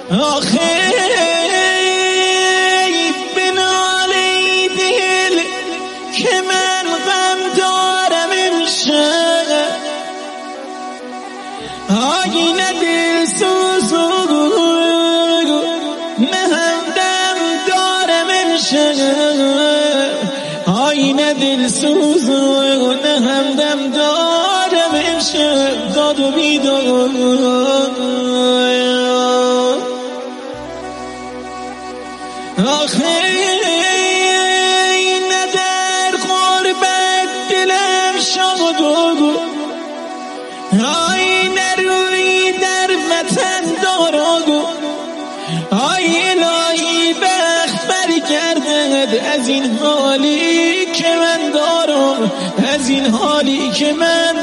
آخه بنالی دل که من غم دارم امشب، آینه دل سوزو نه همدم دارم امشب، آینه دل سوزو نه همدم دارم امشب، داد و بیداد. آخه نه در غربت دلم شاد و آینه روی در وطن دارد، آی الهی بخت برگردد از این حالی که من دارم، از این حالی که من